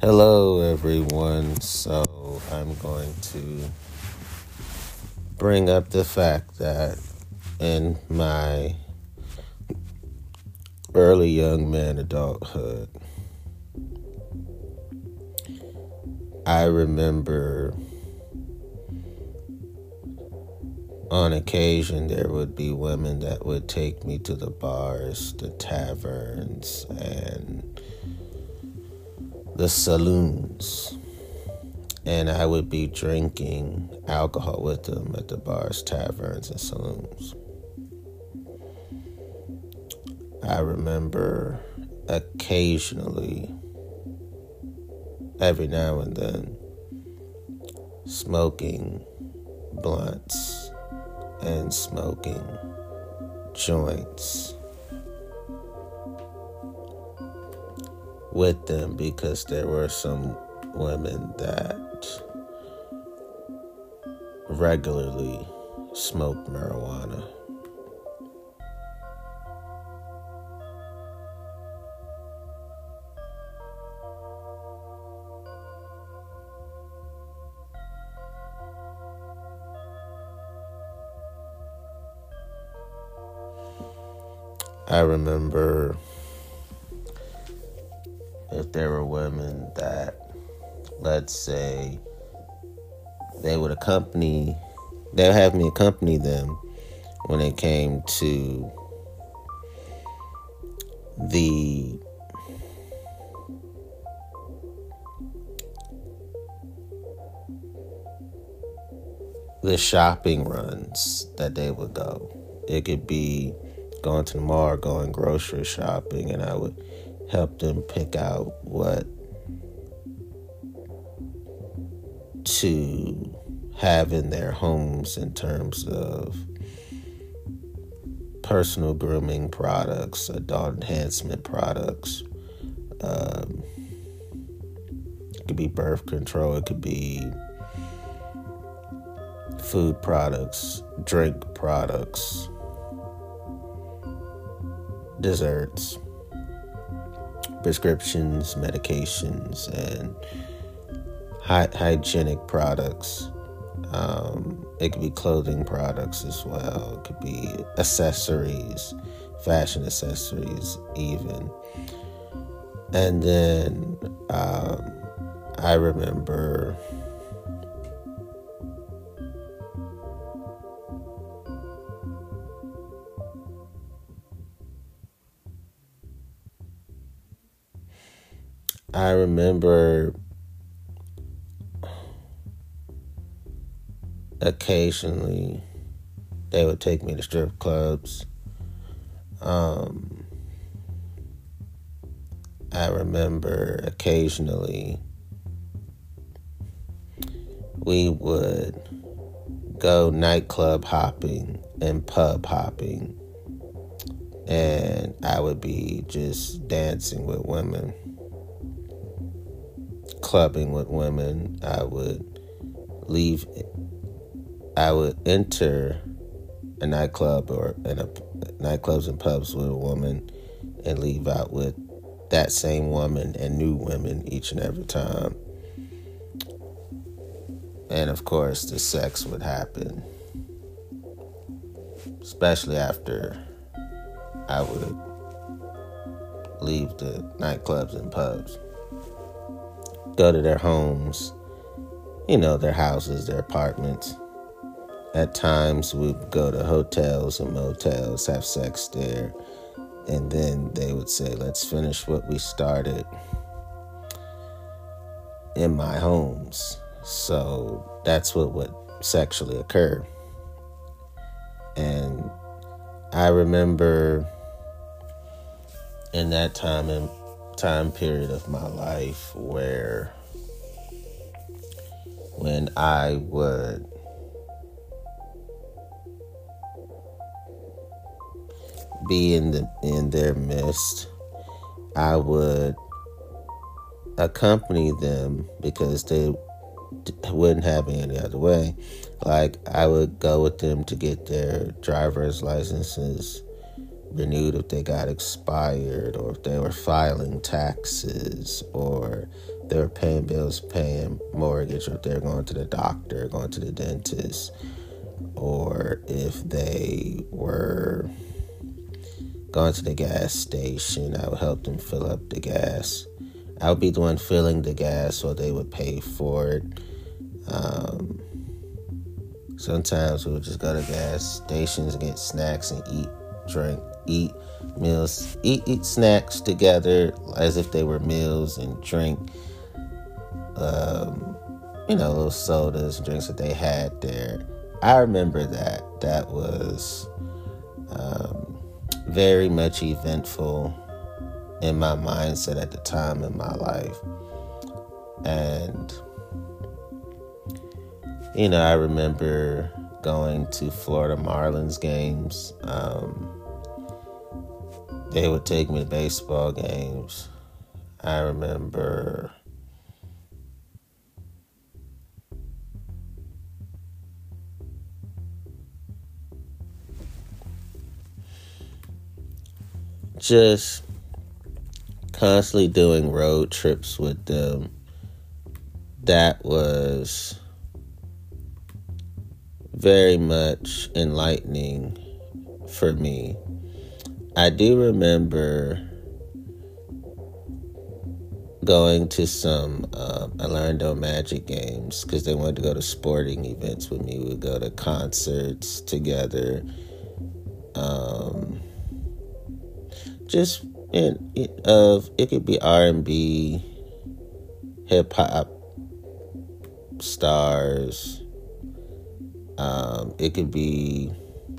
Hello, everyone. So, I'm going to bring up the fact that in my early young man adulthood, I remember on occasion there would be women that would take me to the bars, the taverns, and the saloons. And I would be drinking alcohol with them at the bars, taverns, and saloons. I remember occasionally, every now and then, smoking blunts and smoking joints with them because there were some women that regularly smoked marijuana. I remember if there were women that, let's say, they would have me accompany them when it came to the shopping runs that they would go. It could be going to the mall, going grocery shopping, and I would help them pick out what to have in their homes in terms of personal grooming products, adult enhancement products. It could be birth control. It could be food products, drink products, desserts, prescriptions, medications, and hygienic products. It could be clothing products as well. It could be accessories, fashion accessories even. And then I remember occasionally they would take me to strip clubs. I remember occasionally we would go nightclub hopping and pub hopping, and I would be just dancing with women, clubbing with women. I would enter a nightclub or nightclubs and pubs with a woman and leave out with that same woman and new women each and every time. And of course, the sex would happen, especially after I would leave the nightclubs and pubs, go to their homes, their houses, their apartments. At times, we'd go to hotels and motels, have sex there, and then they would say, let's finish what we started in my homes. So that's what would sexually occur. And I remember in that time period of my life where when I would be in their midst, I would accompany them because they wouldn't have any other way. Like, I would go with them to get their driver's licenses renewed if they got expired, or if they were filing taxes, or they were paying bills, paying mortgage, or if they were going to the doctor, going to the dentist, or if they were going to the gas station, I would help them fill up the gas. I would be the one filling the gas, so they would pay for it. Sometimes we would just go to gas stations and get snacks and eat meals, eat snacks together as if they were meals, and drink, little sodas and drinks that they had there. I remember that. That was very much eventful in my mindset at the time in my life. And, I remember going to Florida Marlins games. They would take me to baseball games. I remember just constantly doing road trips with them. That was very much enlightening for me. I do remember going to some Orlando Magic games because they wanted to go to sporting events with me. We'd go to concerts together. It could be R&B, hip hop stars. It could be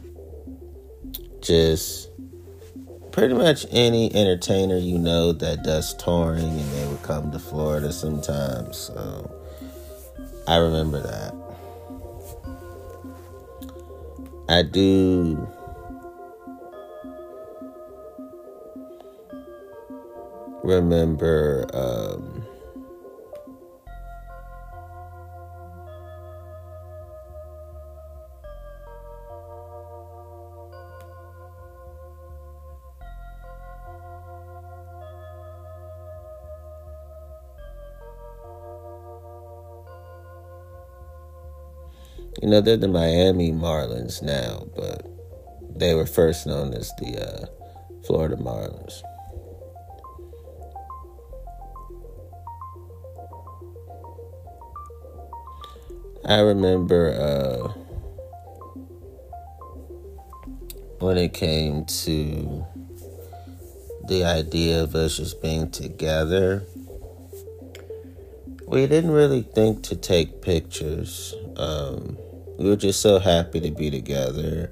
just pretty much any entertainer that does touring, and they would come to Florida sometimes. So I remember that. I do remember they're the Miami Marlins now, but they were first known as the Florida Marlins. I remember when it came to the idea of us just being together, we didn't really think to take pictures. We were just so happy to be together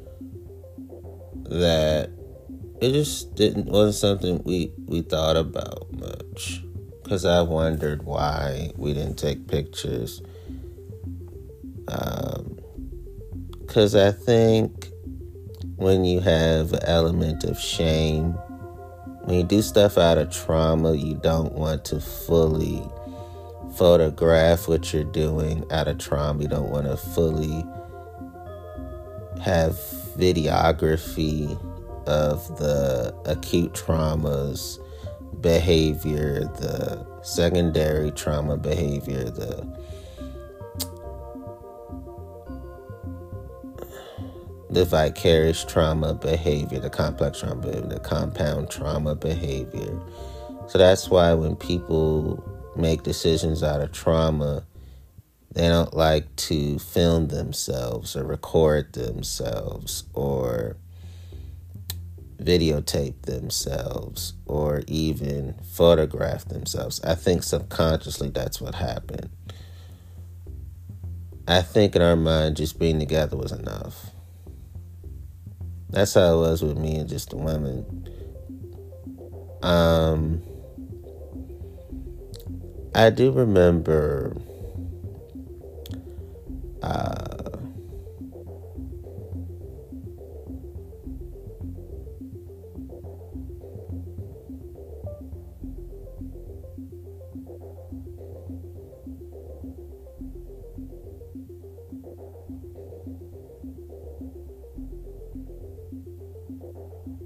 that it just wasn't something we thought about much. Because I wondered why we didn't take pictures. Because I think when you have an element of shame, when you do stuff out of trauma, you don't want to fully photograph what you're doing out of trauma. You don't want to fully have videography of the acute traumas behavior, the secondary trauma behavior, the vicarious trauma behavior, the complex trauma behavior, the compound trauma behavior. So that's why when people make decisions out of trauma, they don't like to film themselves or record themselves or videotape themselves or even photograph themselves. I think subconsciously that's what happened. I think in our mind, just being together was enough. That's how it was with me and just the women. I do remember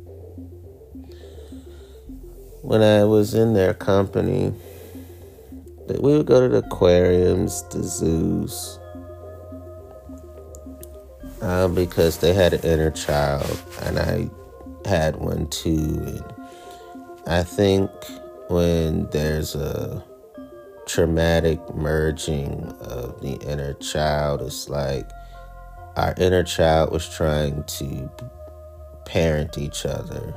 when I was in their company, We would go to the aquariums, the zoos, because they had an inner child, and I had one too. And I think when there's a traumatic merging of the inner child, it's like our inner child was trying to parent each other.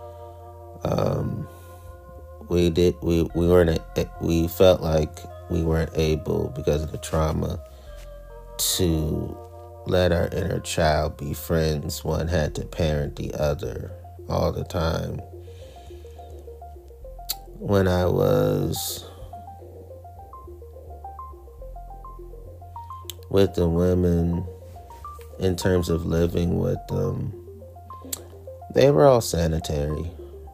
We felt like we weren't able, because of the trauma, to let our inner child be friends. One had to parent the other all the time. When I was with the women, in terms of living with them, they were all sanitary.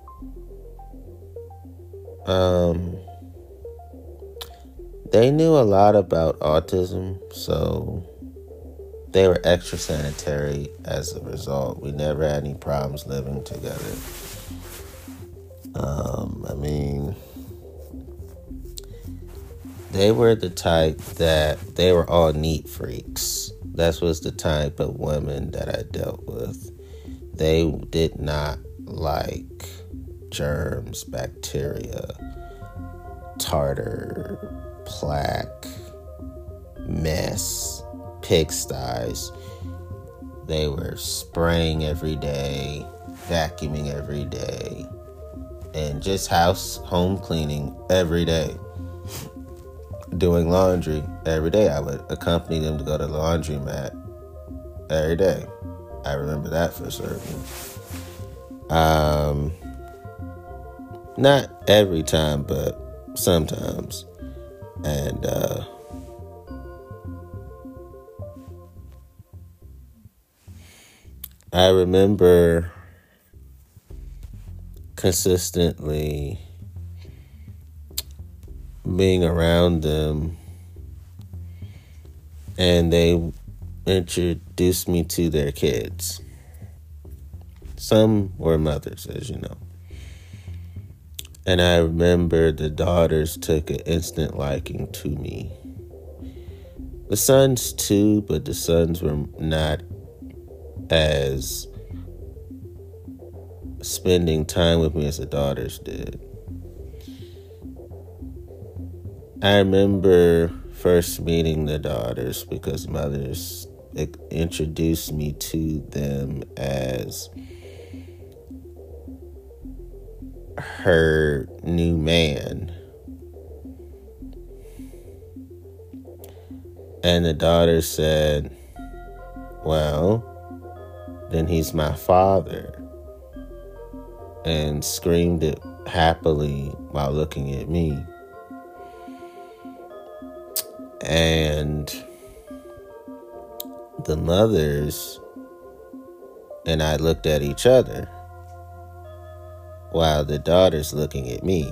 They knew a lot about autism, so they were extra sanitary as a result. We never had any problems living together. They were the type that they were all neat freaks. That was the type of women that I dealt with. They did not like germs, bacteria, tartar, plaque, mess, pigsties. They were spraying every day, vacuuming every day, and just home cleaning every day. Doing laundry every day. I would accompany them to go to the laundromat every day. I remember that for certain. Not every time, but sometimes. And I remember consistently being around them, and they introduced me to their kids. Some were mothers, as you know. And I remember the daughters took an instant liking to me. The sons too, but the sons were not as spending time with me as the daughters did. I remember first meeting the daughters because mothers introduced me to them as her new man. And the daughter said, well, then he's my father, and screamed it happily while looking at me. And the mothers and I looked at each other while the daughter's looking at me.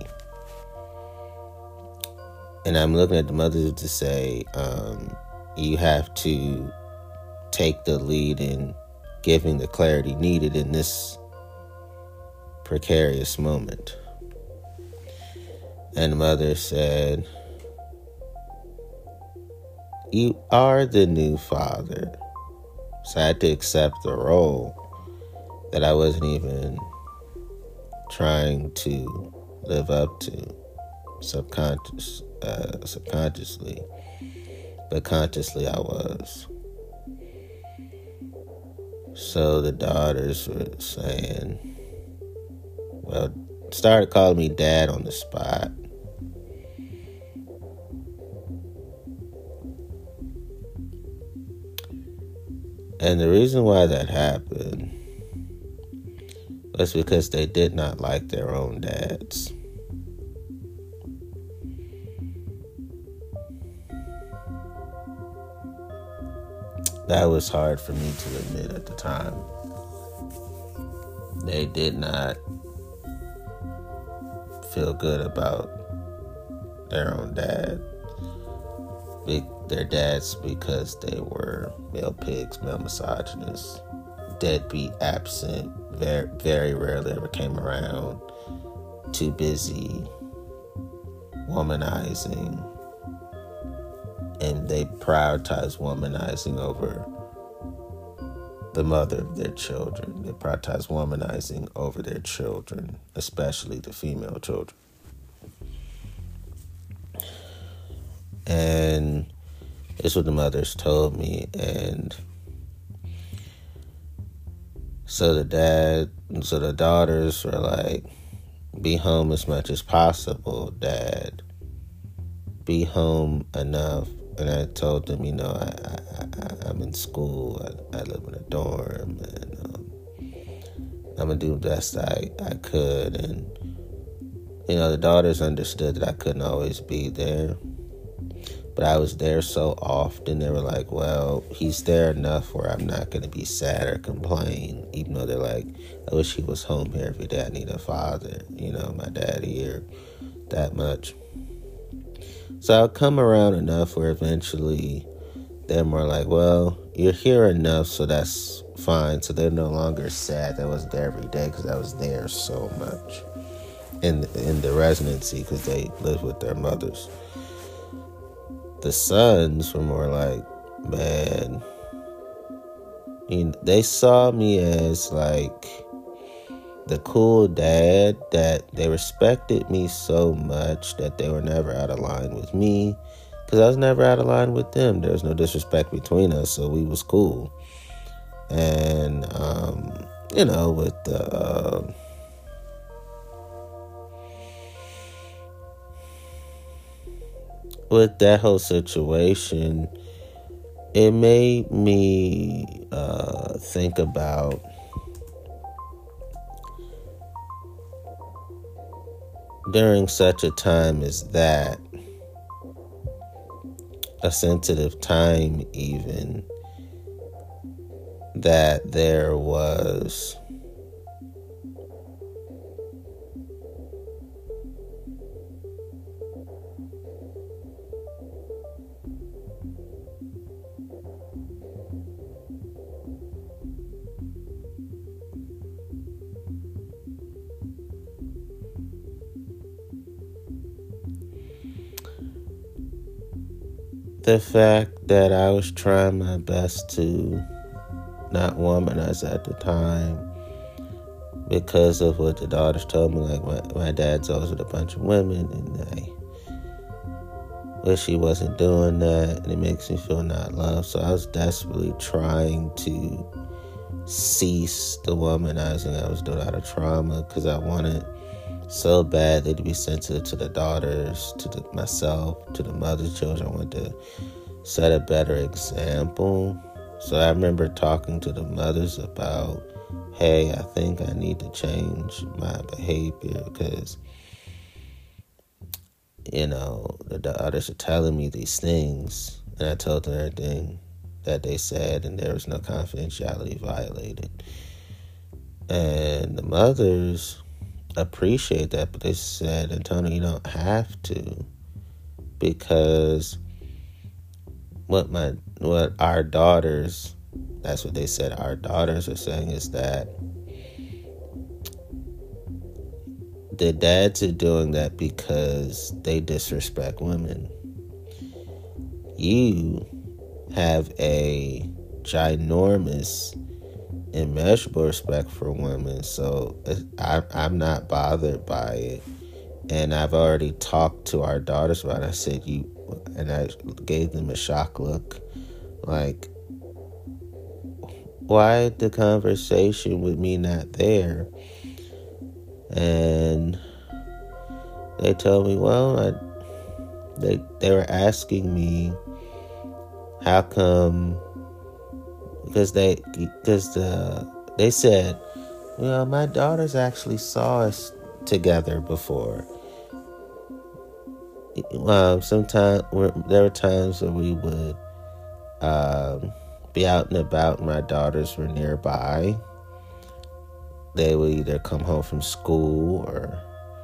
And I'm looking at the mother to say, you have to take the lead in giving the clarity needed in this precarious moment. And the mother said, you are the new father. So I had to accept the role that I wasn't even trying to live up to subconsciously. But consciously I was. So the daughters were saying, well, started calling me dad on the spot. And the reason why that happened was because they did not like their own dads. That was hard for me to admit at the time. They did not feel good about their own dad. Their dads, because they were male pigs, male misogynists, deadbeat, absent, very, very rarely ever came around, too busy, womanizing, and they prioritize womanizing over the mother of their children. They prioritize womanizing over their children, especially the female children. And it's what the mothers told me. And so the daughters were like, be home as much as possible, Dad. Be home enough. And I told them, I'm in school. I live in a dorm, and I'm gonna do the best I could. And the daughters understood that I couldn't always be there, but I was there so often. They were like, "Well, he's there enough where I'm not gonna be sad or complain." Even though they're like, "I wish he was home here every day. I need a father. My dad here that much." So I'll come around enough where eventually they're more like, well, you're here enough, so that's fine. So they're no longer sad that I wasn't there every day, because I was there so much in the residency, because they lived with their mothers. The sons were more like, man, they saw me as like the cool dad, that they respected me so much that they were never out of line with me, because I was never out of line with them. There was no disrespect between us, so we was cool. And with that whole situation, it made me think about during such a time as that, a sensitive time even, that there was the fact that I was trying my best to not womanize at the time, because of what the daughters told me. Like, my dad's always with a bunch of women, and I wish he wasn't doing that, and it makes me feel not loved. So I was desperately trying to cease the womanizing I was doing out of trauma, because I wanted so badly to be sensitive to the daughters, to myself, to the mother's children. I wanted to set a better example. So I remember talking to the mothers about, hey, I think I need to change my behavior, because the daughters are telling me these things, and I told them everything that they said, and there was no confidentiality violated. And the mothers appreciate that, but they said, Antonio, you don't have to, because what our daughters, that's what they said, our daughters are saying, is that the dads are doing that because they disrespect women. You have a ginormous, immeasurable respect for women, so I'm not bothered by it. And I've already talked to our daughters about it. I said, and I gave them a shock look, like, why the conversation with me not there? And they told me, well, they were asking me how come, because they said, well, my daughters actually saw us together before. Sometimes there were times where we would be out and about, and my daughters were nearby. They would either come home from school or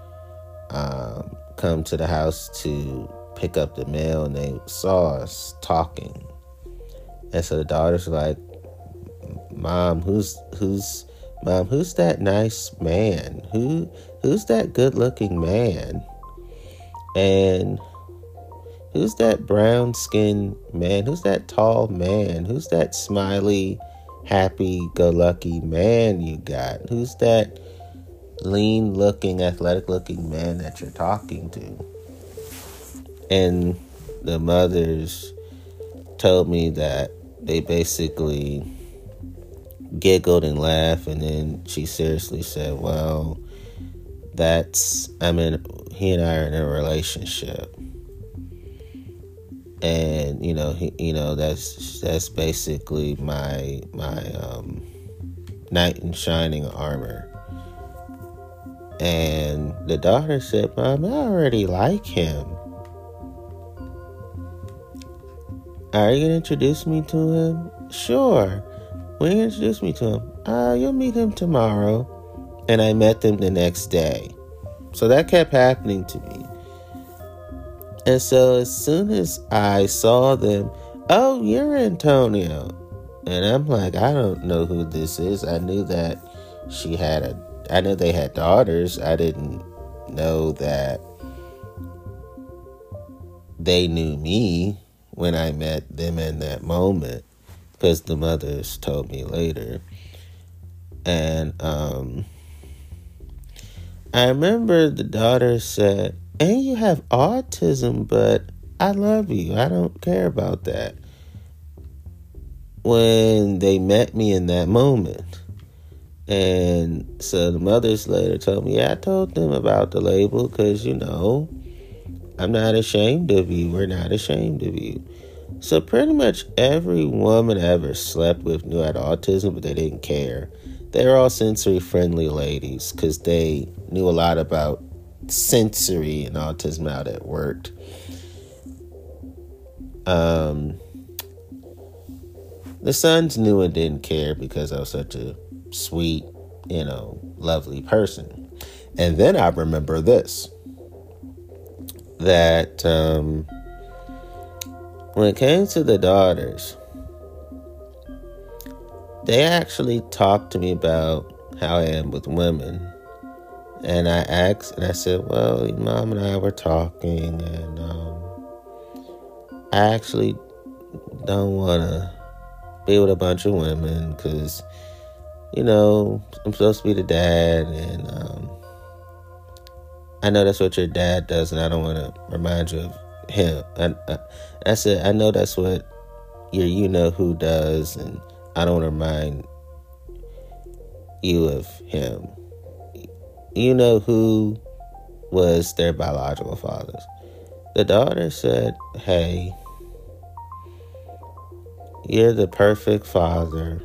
come to the house to pick up the mail, and they saw us talking. And so the daughters were like, Mom, who's that nice man? Who's that good looking man? And Who's that brown skinned man? Who's that tall man? Who's that smiley, happy go lucky man you got? Who's that lean looking, athletic looking man that you're talking to? And the mothers told me that they basically giggled and laughed, and then she seriously said, well, he and I are in a relationship. And that's basically my knight in shining armor. And the daughter said, Mom, I already like him. Are you gonna introduce me to him? Sure. When you introduce me to him? You'll meet him tomorrow. And I met them the next day. So that kept happening to me. And so as soon as I saw them, oh, you're Antonio. And I'm like, I don't know who this is. I knew that I knew they had daughters. I didn't know that they knew me when I met them in that moment, because the mothers told me later. And I remember the daughter said, and you have autism, but I love you. I don't care about that. When they met me in that moment. And so the mothers later told me, yeah, I told them about the label because, I'm not ashamed of you. We're not ashamed of you. So pretty much every woman I ever slept with knew I had autism, but they didn't care. They were all sensory-friendly ladies because they knew a lot about sensory and autism, how that worked. The sons knew and didn't care because I was such a sweet, lovely person. And then I remember this, that when it came to the daughters, they actually talked to me about how I am with women. And I asked, and I said, well, Mom and I were talking, and I actually don't want to be with a bunch of women because, I'm supposed to be the dad, and I know that's what your dad does, and I don't want to remind you of him. I said, I know that's what your you-know-who does, and I don't want to remind you of him. You know who was their biological fathers. The daughter said, hey, you're the perfect father.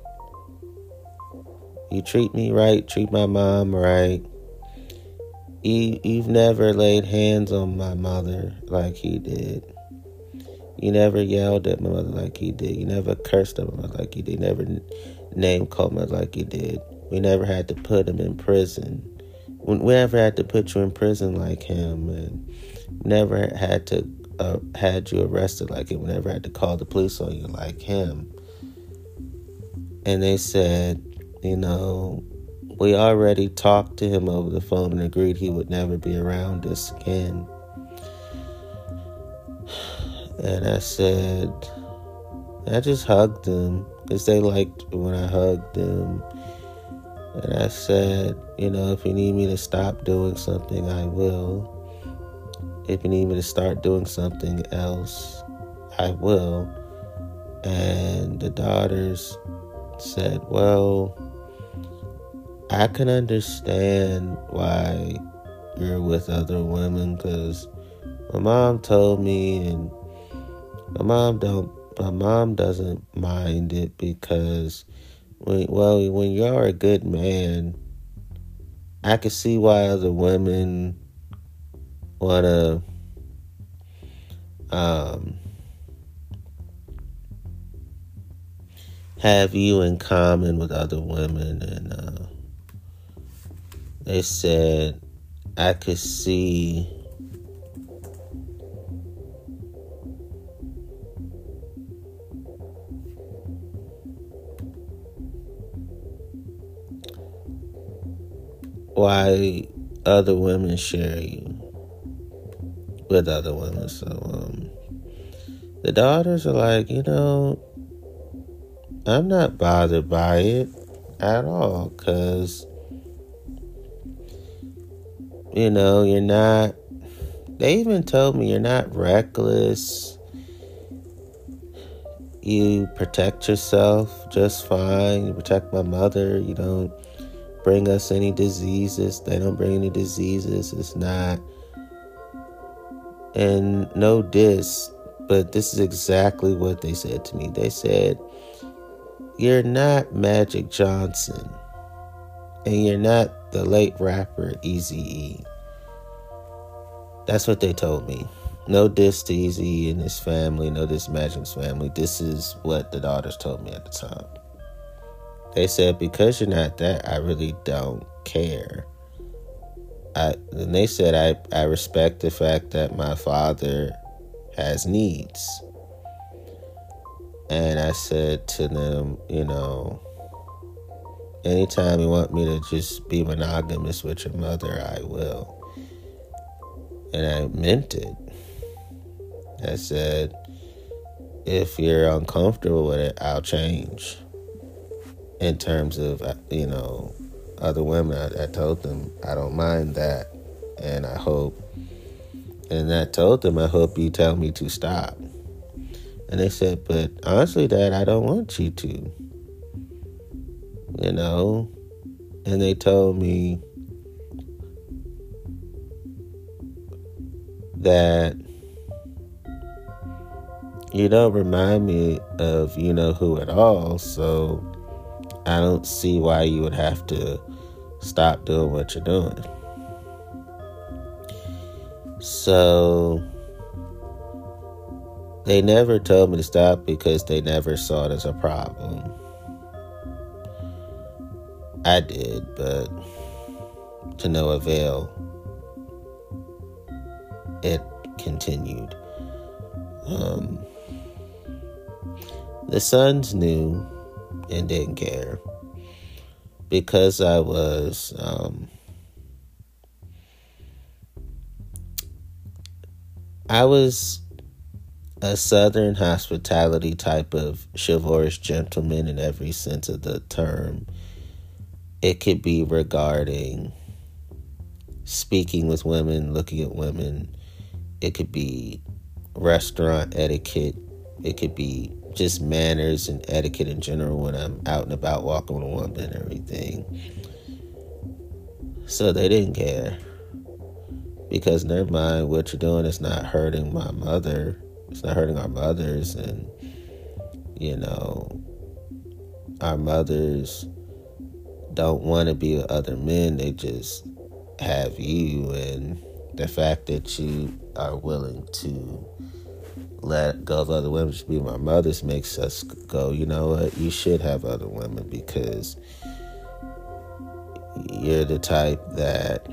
You treat me right, treat my mom right. You've never laid hands on my mother like he did. You never yelled at my mother like he did. You never cursed at my mother like he did. You never name called my mother like he did. We never had to put him in prison. We never had to put you in prison like him, and never had to had you arrested like him. We never had to call the police on you like him. And they said, we already talked to him over the phone and agreed he would never be around us again. And I said, I just hugged them because they liked when I hugged them. And I said, if you need me to stop doing something, I will. If you need me to start doing something else, I will. And the daughters said, well, I can understand why you're with other women because my mom told me, and my mom doesn't mind it because when you're a good man, I can see why other women want to have you in common with other women. And they said I could see why other women share you. with other women. So the daughters are like, I'm not bothered by it at all, because you're not. They even told me you're not reckless. You protect yourself just fine. You protect my mother. You don't bring us any diseases. They don't bring any diseases. It's not. And no diss, but this is exactly what they said to me. They said, you're not Magic Johnson. And you're not the late rapper Eazy-E. That's what they told me. No diss to Eazy-E and his family. No diss to Magic's family. This is what the daughters told me at the time. They said, because you're not that, I really don't care. And they said, I respect the fact that my father has needs. And I said to them, anytime you want me to just be monogamous with your mother, I will. And I meant it. I said, if you're uncomfortable with it, I'll change. In terms of, other women, I told them I don't mind that. And I hope, and I told them, I hope you tell me to stop. And they said, but honestly, Dad, I don't want you to. And they told me that you don't remind me of who at all, so I don't see why you would have to stop doing what you're doing. So they never told me to stop because they never saw it as a problem. I did, but to no avail. It continued. The sons knew and didn't care because I was a Southern hospitality type of chivalrous gentleman in every sense of the term. It could be regarding speaking with women, looking at women. It could be restaurant etiquette. It could be just manners and etiquette in general when I'm out and about walking with a woman and everything. So they didn't care. Because in their mind, what you're doing is not hurting my mother. It's not hurting our mothers. And, our mothers don't want to be with other men. They just have you. And the fact that you are willing to let go of other women to be my mother's makes us go, you know what? You should have other women because you're the type that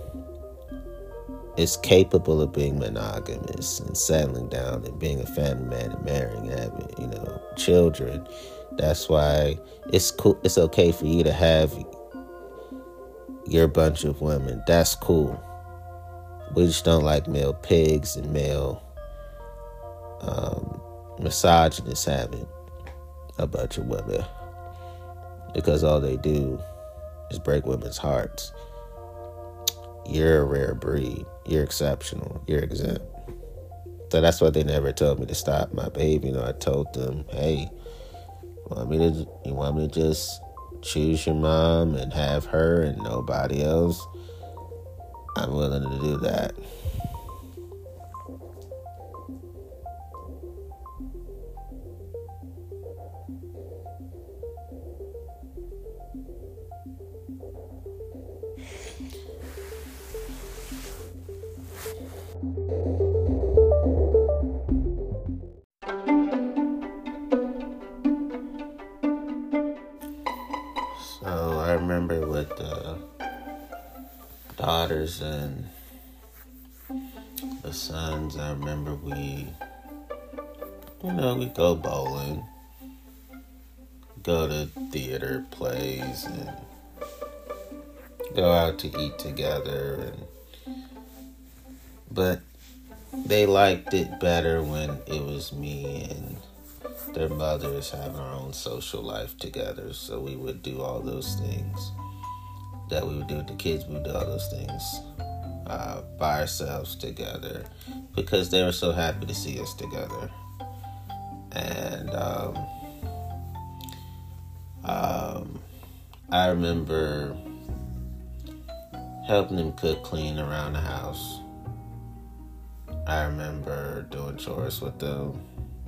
is capable of being monogamous and settling down and being a family man and marrying, having, children. That's why it's cool. It's okay for you to have your bunch of women. That's cool. We just don't like male pigs and male misogynists having a bunch of women because all they do is break women's hearts. You're a rare breed. You're exceptional. You're exempt. So that's why they never told me to stop my baby. I told them, hey, you want me to just choose your mom and have her and nobody else? I'm willing to do that. So I remember with the daughters and the sons, I remember we go bowling, go to theater plays, and go out to eat together. But they liked it better when it was me and their mothers having our own social life together. So we would do all those things that we would do with the kids. We would do all those things by ourselves together because they were so happy to see us together. And I remember helping them cook, clean around the house. I remember doing chores with them.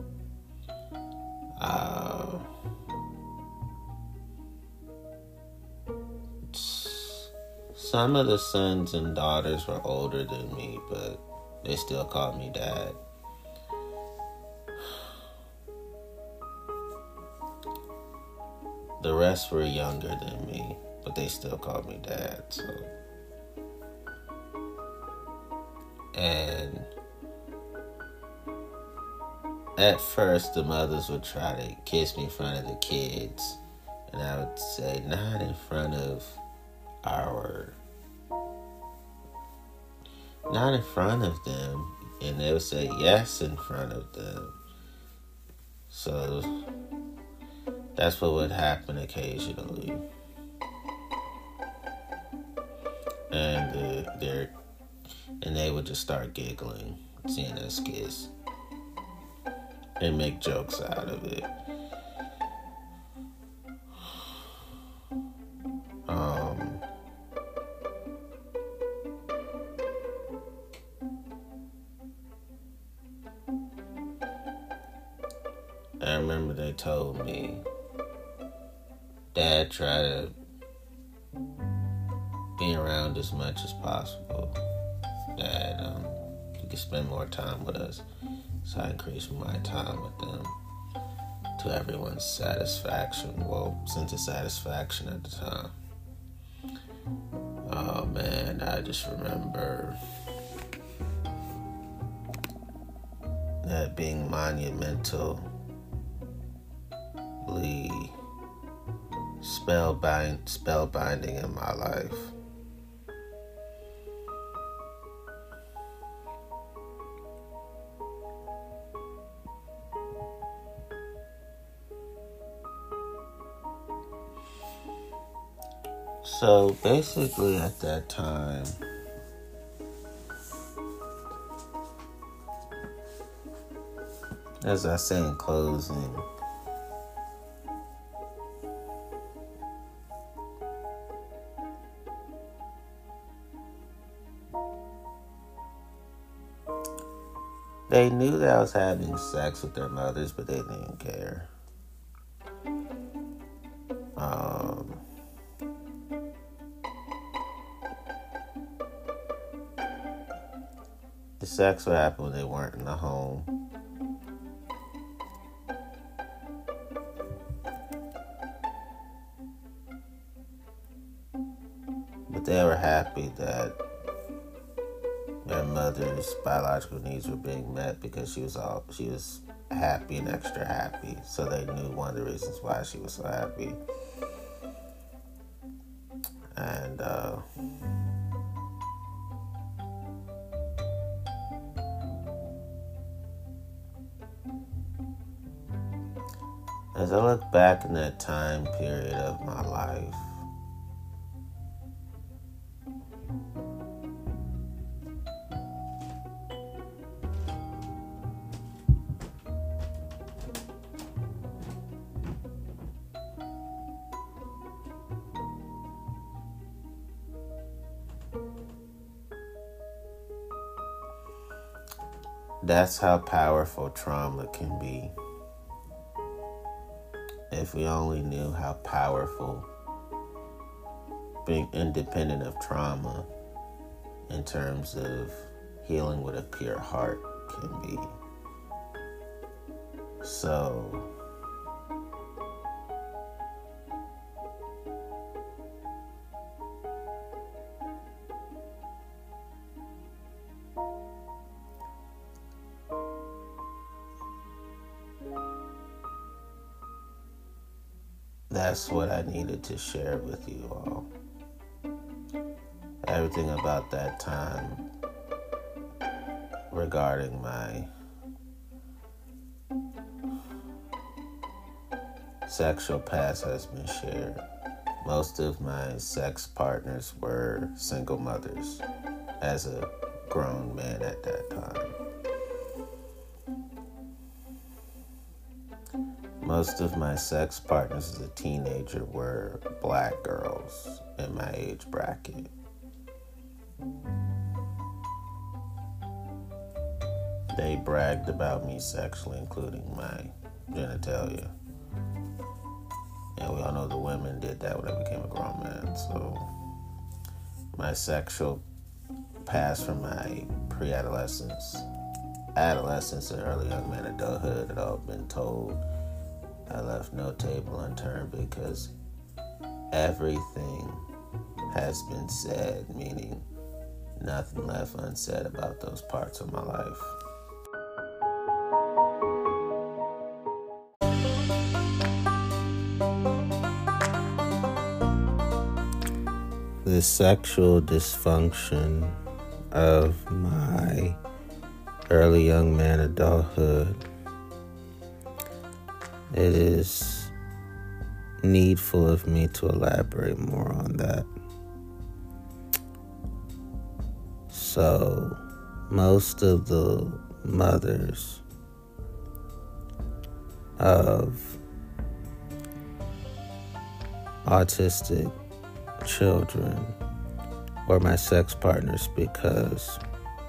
Some of the sons and daughters were older than me, but they still called me dad. The rest were younger than me, but they still called me dad. So, and at first, the mothers would try to kiss me in front of the kids, and I would say, not in front of not in front of them, and they would say yes in front of them. So that's what would happen occasionally, and they would just start giggling, seeing us kiss, and make jokes out of it. I remember they told me, Dad, try to be around as much as possible. Dad, you can spend more time with us. So I increased my time with them to everyone's satisfaction. Well, sense of satisfaction at the time. Oh man, I just remember that being monumentally spellbinding in my life. So basically at that time, as I say in closing, they knew that I was having sex with their mothers, but they didn't care. The sex would happen when they weren't in the home. But they were happy that their mother's biological needs were being met because she was happy and extra happy. So they knew one of the reasons why she was so happy. And as I look back in that time period of my life, that's how powerful trauma can be. If we only knew how powerful being independent of trauma in terms of healing with a pure heart can be. So that's what I needed to share with you all. Everything about that time regarding my sexual past has been shared. Most of my sex partners were single mothers as a grown man at that time. Most of my sex partners as a teenager were black girls in my age bracket. They bragged about me sexually, including my genitalia. And we all know the women did that when I became a grown man. So my sexual past from my pre-adolescence, adolescence, and early young man adulthood had all been told. I left no table unturned because everything has been said, meaning nothing left unsaid about those parts of my life. The sexual dysfunction of my early young man adulthood, it is needful of me to elaborate more on that. So, most of the mothers of autistic children were my sex partners because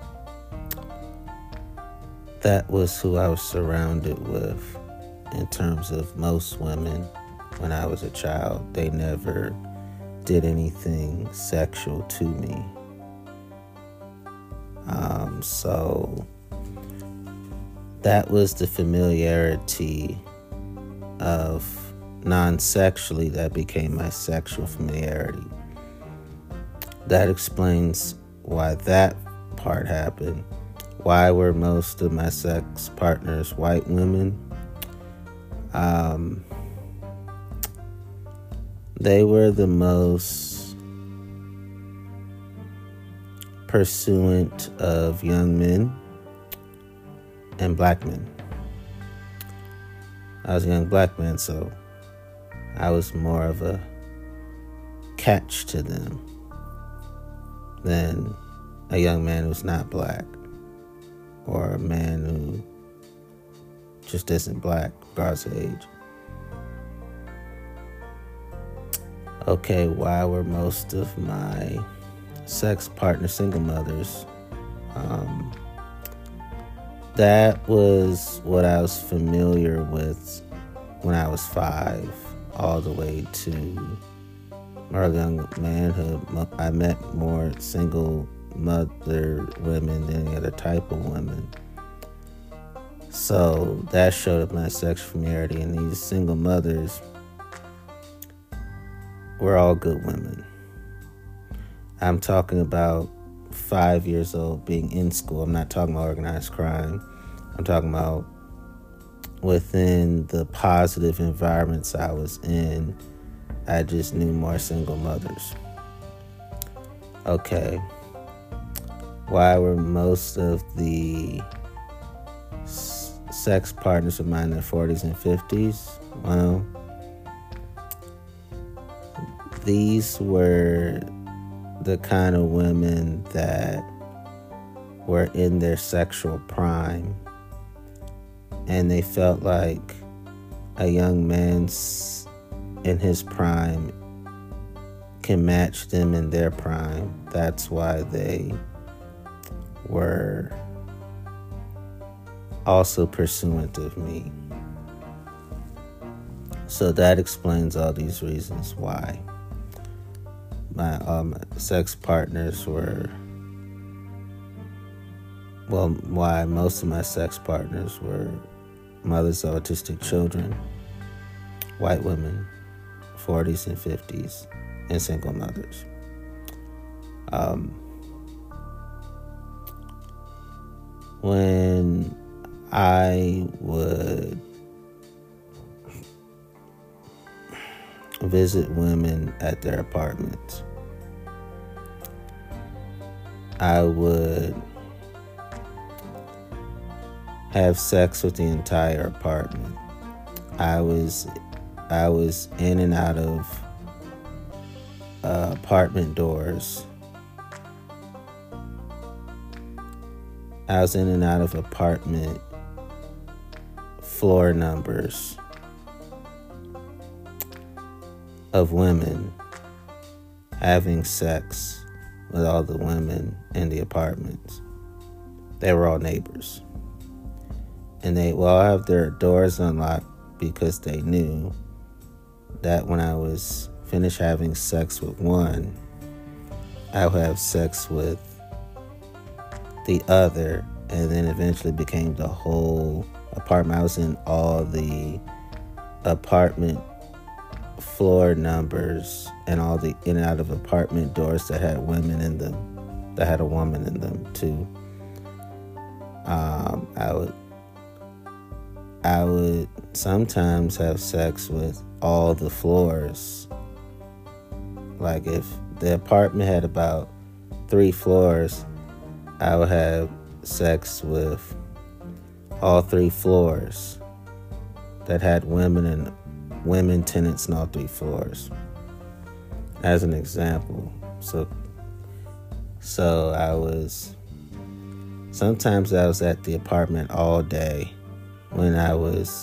that was who I was surrounded with. In terms of most women, when I was a child, they never did anything sexual to me. So that was the familiarity of non-sexually that became my sexual familiarity. That explains why that part happened. Why were most of my sex partners white women? They were the most pursuant of young men and black men. I was a young black man, so I was more of a catch to them than a young man who's not black or a man who just isn't black, regardless of age. Okay, why were most of my sex partners single mothers? That was what I was familiar with when I was 5, all the way to early young manhood. I met more single mother women than any other type of women. So that showed up my sexual familiarity, and these single mothers were all good women. I'm talking about 5 years old being in school. I'm not talking about organized crime. I'm talking about within the positive environments I was in, I just knew more single mothers. Okay. Why were most of the sex partners of mine in their 40s and 50s? Well, these were the kind of women that were in their sexual prime, and they felt like a young man in his prime can match them in their prime. That's why they were also pursuant of me. So that explains all these reasons why my sex partners were, why most of my sex partners were mothers of autistic children, white women, 40s and 50s, and single mothers. When I would visit women at their apartments, I would have sex with the entire apartment. I was in and out of apartment doors. I was in and out of apartment floor numbers of women having sex with all the women in the apartments. They were all neighbors. And they would all have their doors unlocked because they knew that when I was finished having sex with one, I would have sex with the other, and then eventually became the whole apartment. I was in all the apartment floor numbers and all the in and out of apartment doors that had women in them, that had a woman in them too. I would sometimes have sex with all the floors. Like if the apartment had about 3 floors, I would have sex with all 3 floors that had women tenants in all 3 floors. As an example. So sometimes I was at the apartment all day when I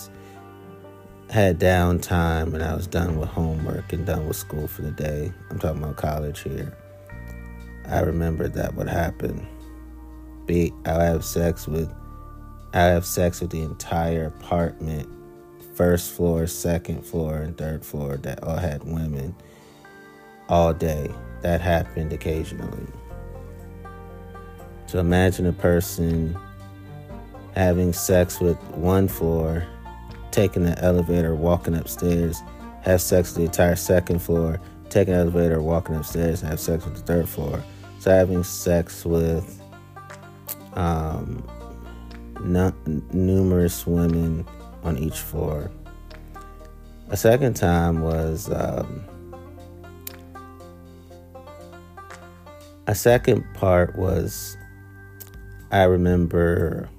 had downtime and I was done with homework and done with school for the day. I'm talking about college here. I remember that would happen. I have sex with the entire apartment, first floor, second floor, and third floor, that all had women all day. That happened occasionally. So imagine a person having sex with one floor, taking the elevator, walking upstairs, have sex with the entire second floor, taking the elevator, walking upstairs, and have sex with the third floor. So having sex with numerous women on each floor. A second time was a second part was, I remember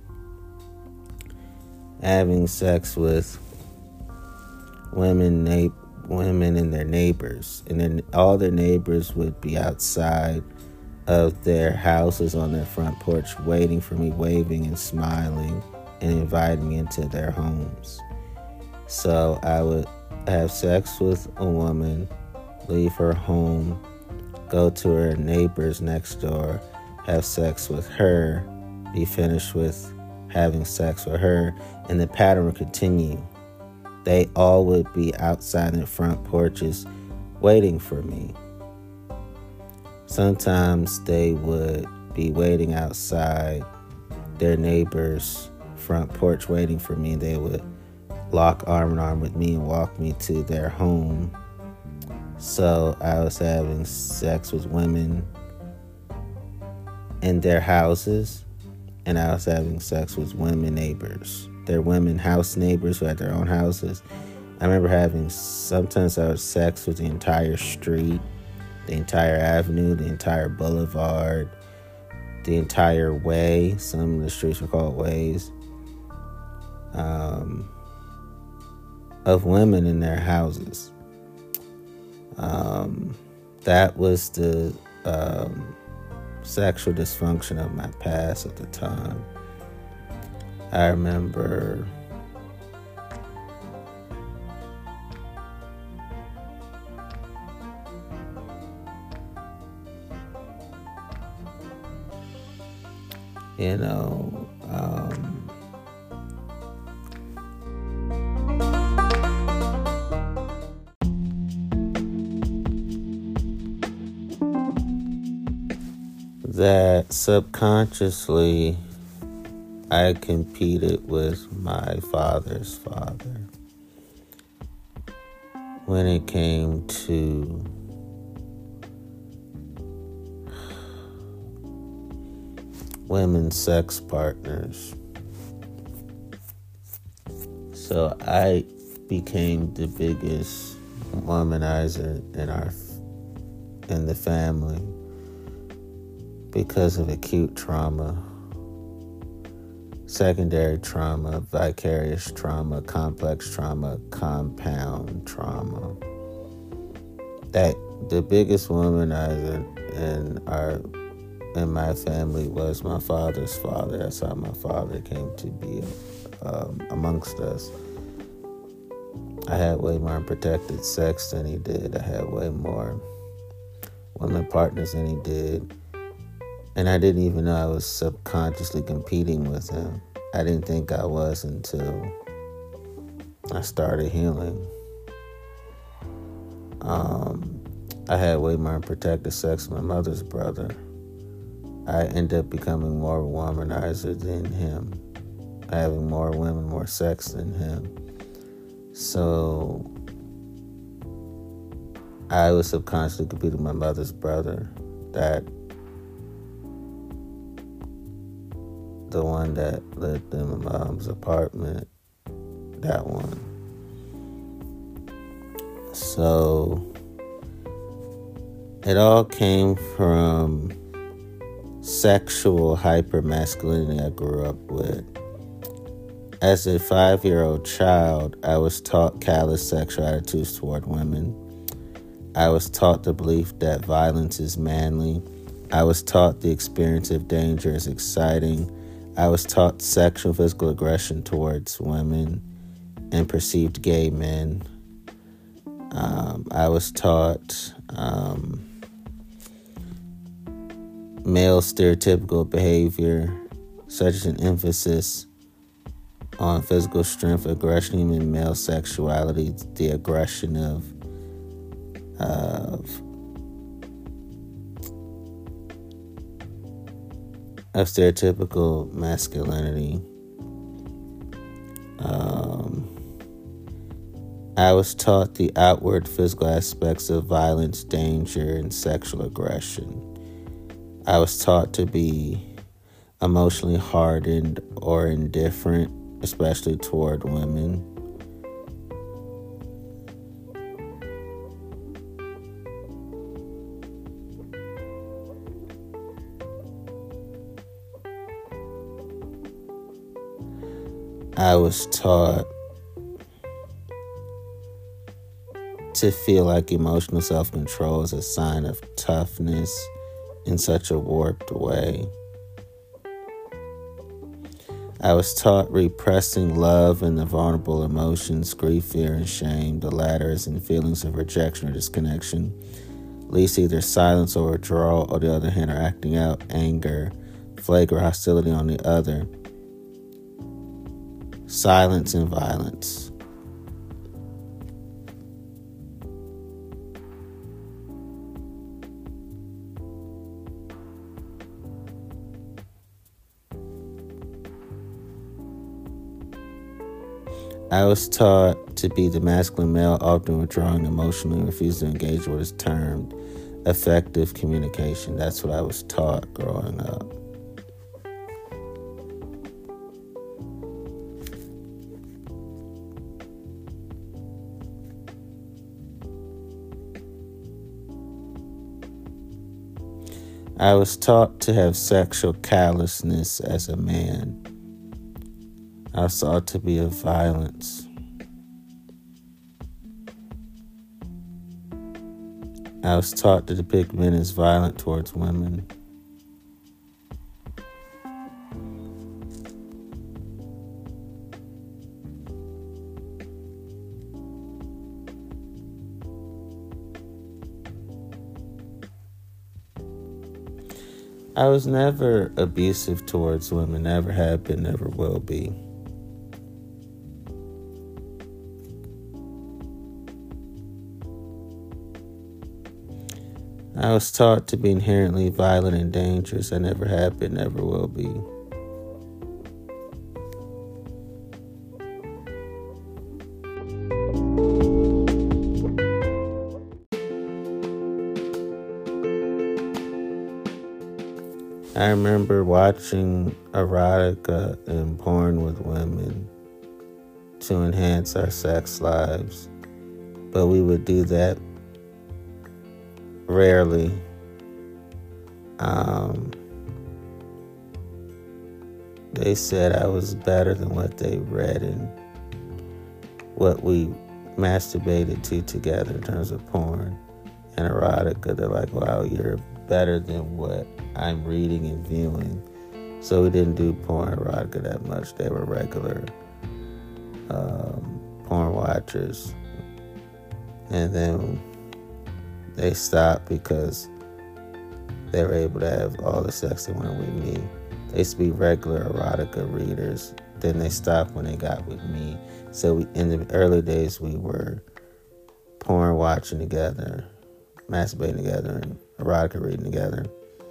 having sex with women and their neighbors, and then all their neighbors would be outside of their houses on their front porch waiting for me, waving and smiling and inviting me into their homes. So I would have sex with a woman, leave her home, go to her neighbors next door, have sex with her, be finished with having sex with her, and the pattern would continue. They all would be outside their front porches waiting for me. Sometimes they would be waiting outside their neighbor's front porch waiting for me. They would lock arm in arm with me and walk me to their home. So I was having sex with women in their houses, and I was having sex with women neighbors. Their women house neighbors who had their own houses. I remember sometimes I had sex with the entire street, the entire avenue, the entire boulevard, the entire way. Some of the streets were called ways. Of women in their houses. That was the sexual dysfunction of my past at the time. I remember that subconsciously I competed with my father's father when it came to women's sex partners. So I became the biggest womanizer in the family because of acute trauma. secondary trauma, vicarious trauma, complex trauma, compound trauma. That the biggest womanizer in my family was my father's father. That's how my father came to be amongst us. I had way more unprotected sex than he did. I had way more women partners than he did. And I didn't even know I was subconsciously competing with him. I didn't think I was until I started healing. I had way more unprotected sex with my mother's brother. I ended up becoming more womanizer than him, having more women, more sex than him. So I was subconsciously competing with my mother's brother, that the one that lived in my mom's apartment, that one. So it all came from sexual hypermasculinity I grew up with. As a 5-year-old child, I was taught callous sexual attitudes toward women. I was taught the belief that violence is manly. I was taught the experience of danger is exciting. I was taught sexual physical aggression towards women and perceived gay men. I was taught male stereotypical behavior, such as an emphasis on physical strength, aggression, even male sexuality, the aggression of stereotypical masculinity. I was taught the outward physical aspects of violence, danger, and sexual aggression. I was taught to be emotionally hardened or indifferent, especially toward women. I was taught to feel like emotional self-control is a sign of toughness in such a warped way. I was taught repressing love and the vulnerable emotions, grief, fear, and shame, the latter is in feelings of rejection or disconnection, leads to either silence or withdrawal, or the other hand, are acting out anger, flagrant hostility on the other. Silence and violence. I was taught to be the masculine male, often withdrawing emotionally, refusing to engage what is termed effective communication. That's what I was taught growing up. I was taught to have sexual callousness as a man. I was taught to be of violence. I was taught to depict men as violent towards women. I was never abusive towards women, never have been, never will be. I was taught to be inherently violent and dangerous. I never have been, never will be. I remember watching erotica and porn with women to enhance our sex lives, but we would do that rarely. they said I was better than what they read and what we masturbated to together in terms of porn and erotica. They're like, wow, you're better than what I'm reading and viewing. So we didn't do porn and erotica that much. They were regular porn watchers. And then they stopped because they were able to have all the sex they wanted with me. They used to be regular erotica readers. Then they stopped when they got with me. So in the early days, we were porn watching together, masturbating together, and erotica reading together.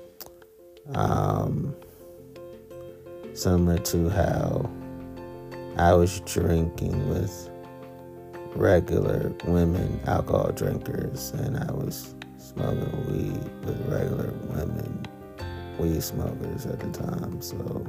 Similar to how I was drinking with regular women, alcohol drinkers, and I was smoking weed with regular women, weed smokers at the time. So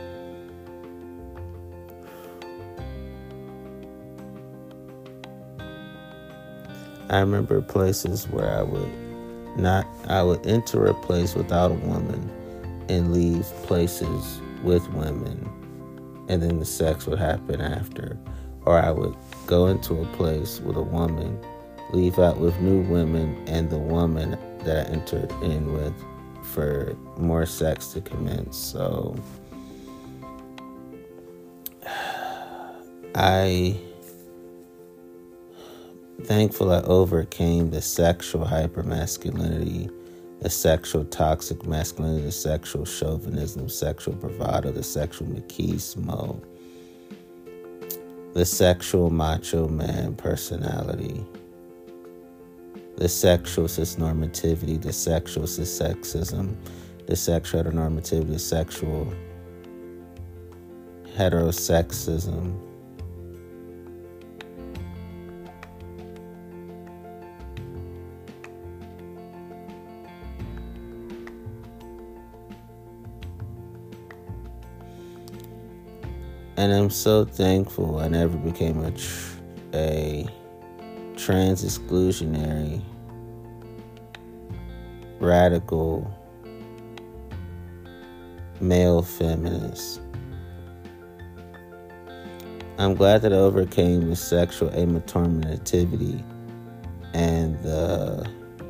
I remember places where I would enter a place without a woman and leave places with women, and then the sex would happen after. Or I would go into a place with a woman, leave out with new women, and the woman that I entered in with for more sex to commence. So thankful I overcame the sexual hypermasculinity, the sexual toxic masculinity, the sexual chauvinism, sexual bravado, the sexual machismo, the sexual macho man personality, the sexual cisnormativity, the sexual cissexism, the sexual heteronormativity, the sexual heterosexism, and I'm so thankful I never became a trans exclusionary, radical male feminist. I'm glad that I overcame the sexual amatonormativity and the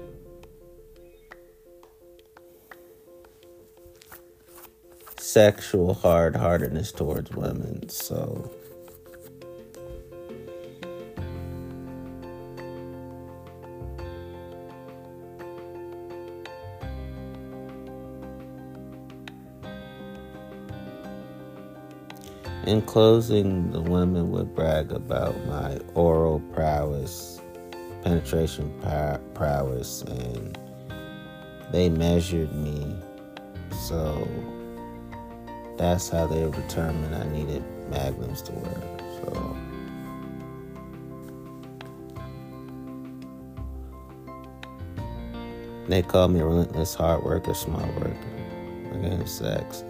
sexual hard-heartedness towards women. So in closing, the women would brag about my oral prowess, penetration prowess, and they measured me. So that's how they determined I needed magnums to wear. So they called me a relentless hard worker, smart worker, again, sex.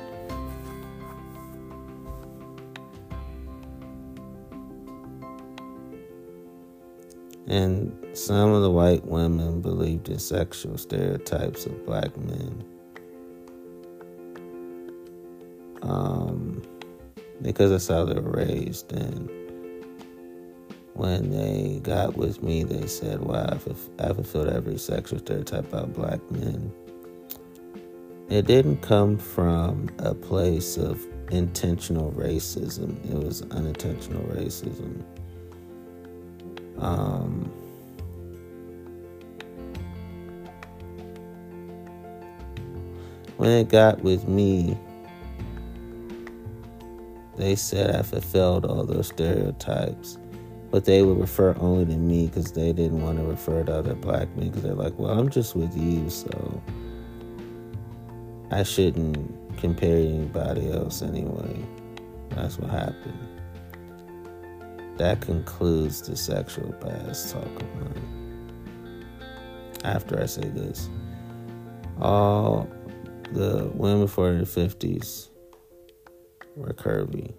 And some of the white women believed in sexual stereotypes of black men. Because that's how they were raised. And when they got with me, they said, wow, I fulfilled every sexual stereotype about black men. It didn't come from a place of intentional racism. It was unintentional racism. When it got with me, they said I fulfilled all those stereotypes, but they would refer only to me because they didn't want to refer to other black men, because they're like, well, I'm just with you, so I shouldn't compare anybody else anyway. That's what happened. That concludes the sexual past talk of mine. After I say this, all the women before the 50s were curvy.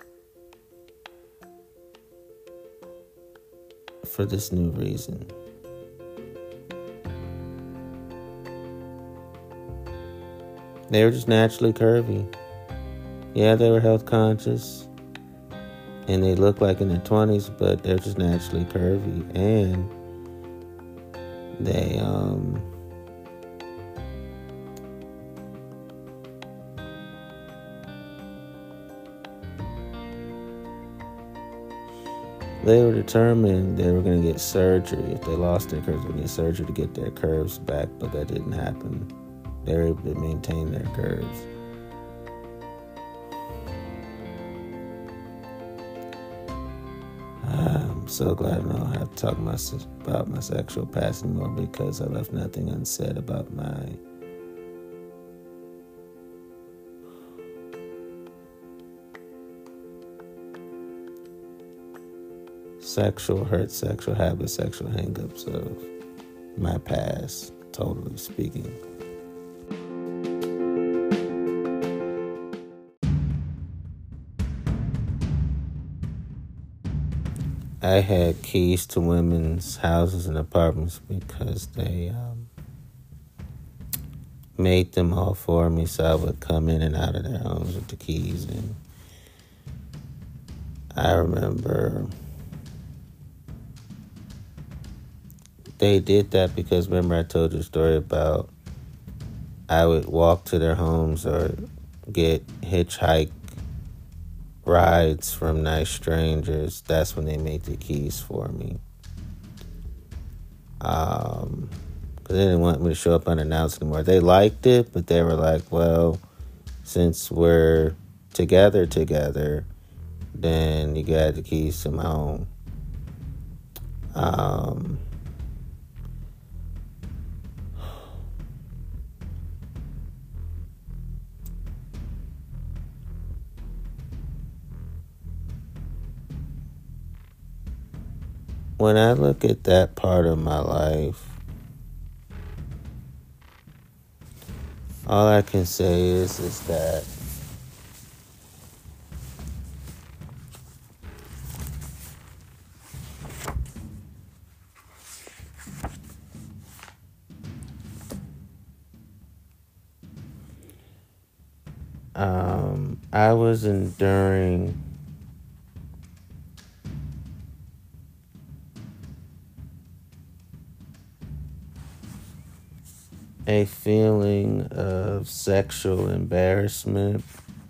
For this new reason. They were just naturally curvy. Yeah, they were health conscious and they look like in their 20s, but they're just naturally curvy. And they they were determined they were going to get surgery. If they lost their curves, they would get surgery to get their curves back, but that didn't happen. They were able to maintain their curves. I'm so glad I don't have to talk about my sexual past anymore, because I left nothing unsaid about my sexual hurt, sexual habits, sexual hangups of my past, totally speaking. I had keys to women's houses and apartments because they made them all for me, so I would come in and out of their homes with the keys. And I remember they did that because, remember, I told you a story about I would walk to their homes or get hitchhike rides from nice strangers. That's when they made the keys for me. Because they didn't want me to show up unannounced anymore. They liked it, but they were like, well, since we're together, then you got the keys to my home. When I look at that part of my life, all I can say is that I was enduring a feeling of sexual embarrassment.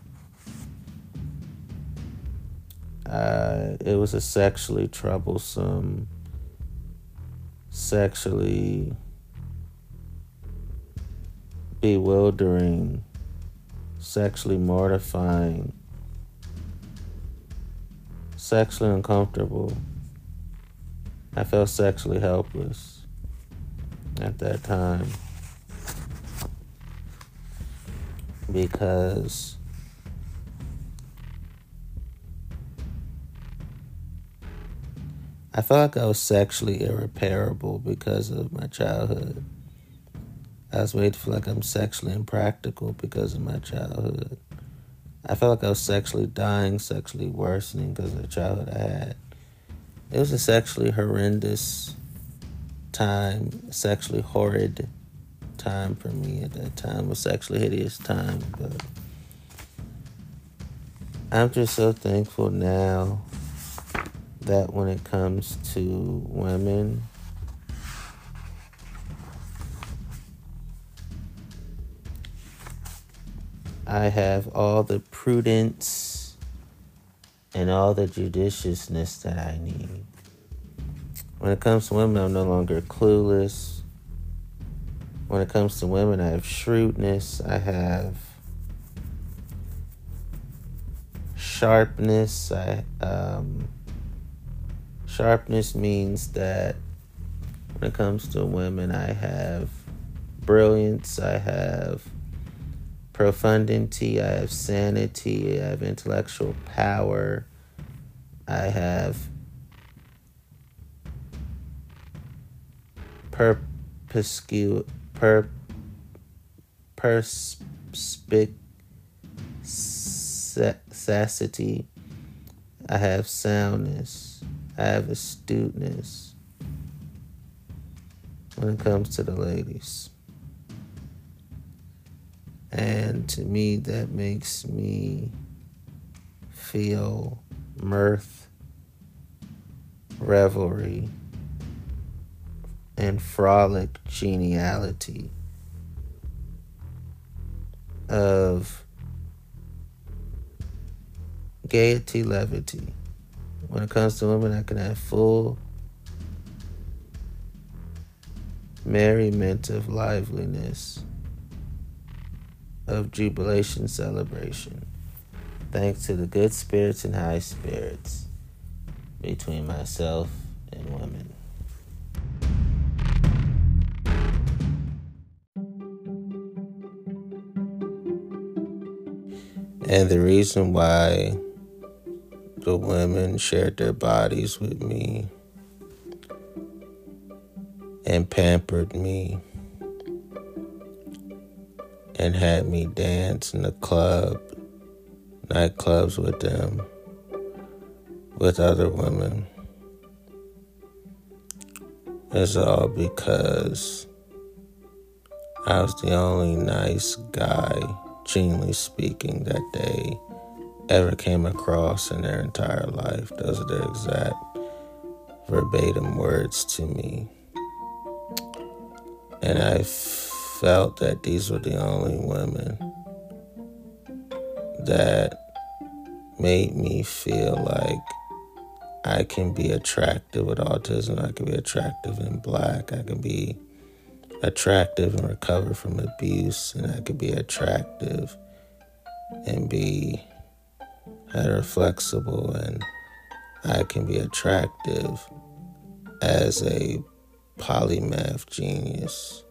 It was a sexually troublesome, sexually bewildering, sexually mortifying, sexually uncomfortable. I felt sexually helpless at that time because I felt like I was sexually irreparable because of my childhood. I was made to feel like I'm sexually impractical because of my childhood. I felt like I was sexually dying, sexually worsening because of the childhood I had. It was a sexually horrendous time, sexually horrid time for me at that time. It was a sexually hideous time, but I'm just so thankful now that when it comes to women, I have all the prudence and all the judiciousness that I need. When it comes to women, I'm no longer clueless. When it comes to women, I have shrewdness. I have sharpness. Sharpness means that when it comes to women, I have brilliance. I have profundity, I have sanity, I have intellectual power, I have perspicacity, I have soundness, I have astuteness when it comes to the ladies. And to me, that makes me feel mirth, revelry, and frolic geniality of gaiety, levity. When it comes to women, I can have full merriment of liveliness, of jubilation, celebration, thanks to the good spirits and high spirits between myself and women. And the reason why the women shared their bodies with me and pampered me and had me dance in the nightclubs with them, with other women, is all because I was the only nice guy, genuinely speaking, that they ever came across in their entire life. Those are their exact verbatim words to me. And I felt that these were the only women that made me feel like I can be attractive with autism. I can be attractive in black. I can be attractive and recover from abuse. And I can be attractive and be heteroflexible. And I can be attractive as a polymath genius.